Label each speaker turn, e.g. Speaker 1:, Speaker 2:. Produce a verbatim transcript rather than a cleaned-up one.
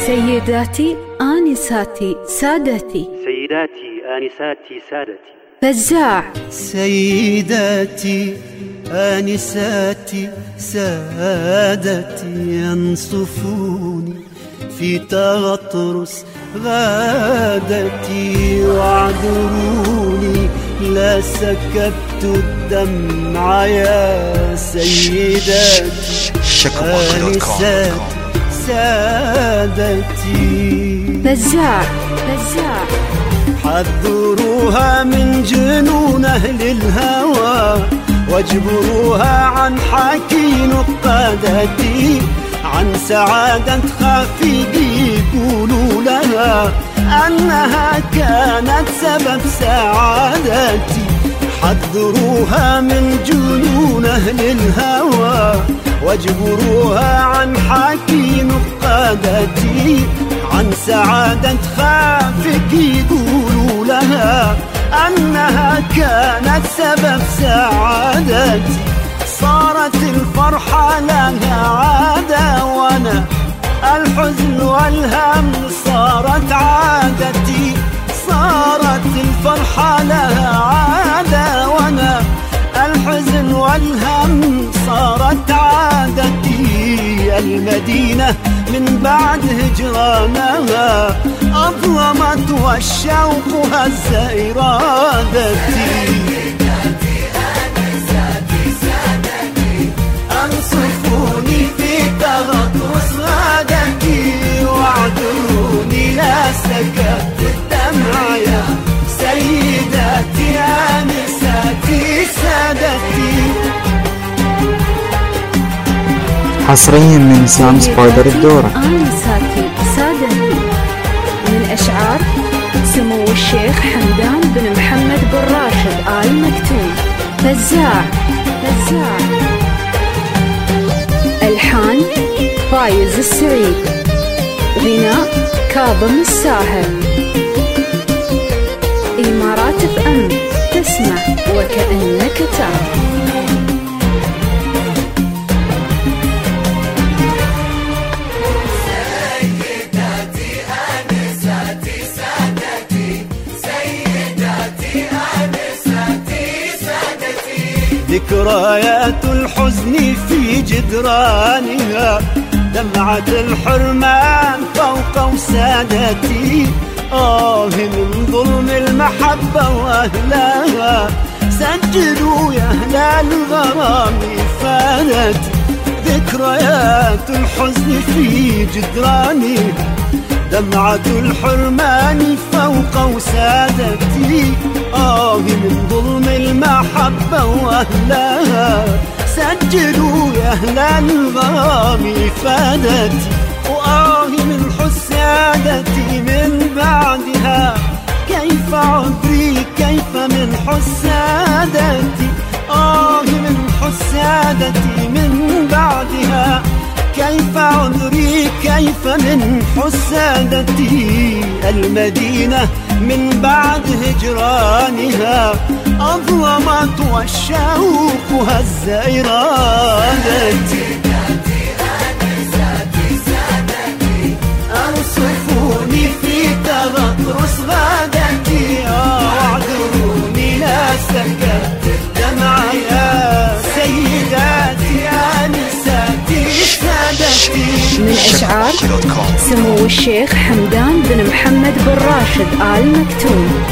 Speaker 1: سيداتي آنساتي سادتي،
Speaker 2: سيداتي آنساتي سادتي.
Speaker 1: فزاع.
Speaker 3: سيداتي آنساتي سادتي، ينصفوني في تغطرس غادتي، واعذروني لا سكبت الدمع يا سيداتي آنساتي سادتي.
Speaker 1: فزاع فزاع.
Speaker 3: حذروها من جنون أهل الهوى، واجبروها عن حكي نقادتي، عن سعادة خافقي يقولوا لها أنها كانت سبب سعادتي. حذروها من جنون أهل الهوى، واجبروها عن حكي نقادتي، عن سعادة خافك يقولوا لها أنها كانت سبب سعادتي. صارت الفرحة لها عادة، وأنا الحزن والهم صارت عادتي. صارت الفرحة لها عادة، وأنا الحزن والهم صارت عادتي. المدينة من بعد هجرانها أظلمت والشوق هز إرادتي. أنصفوني في تغطرس غادتي، واعذروني لا سكبت الدمع يا سيداتي آنساتي سادتي.
Speaker 4: حصريا من سام سبايدر الدورة.
Speaker 1: آنساتي سادتي، من أشعار سمو الشيخ حمدان بن محمد بن راشد آل مكتوم. فزاع فزاع. ألحان فايز السعيد، غناء كاظم الساهر. إمارات اف ام، تسمع وكأنك تعرف.
Speaker 3: ذكريات الحزن في جدرانها، دمعة الحرمان فوق وسادتي. آه من ظلم المحبة وأهلها، سجلوا يا أهل الغرام فانتي. ذكريات الحزن في جدرانها، دمعة الحرمان فوق وسادتي. آه من ظلم المحبة وأهلها، سجلوا يا أهل الغرام فادتي. وآه من حسادتي من بعدها، كيف عذري كيف من حسادتي. آه من حسادتي من بعدها، كيف عذري كيف من حسادتي. المدينة من بعد هجرانها أظلمت والشوق هز إرادتي. أنصفوني في تغطرس غادتي، واعذروني لا سكبت الدمع يا سيداتي آنساتي سادتي.
Speaker 1: من أشعار سمو الشيخ حمدان بن محمد بن راشد آل مكتوم.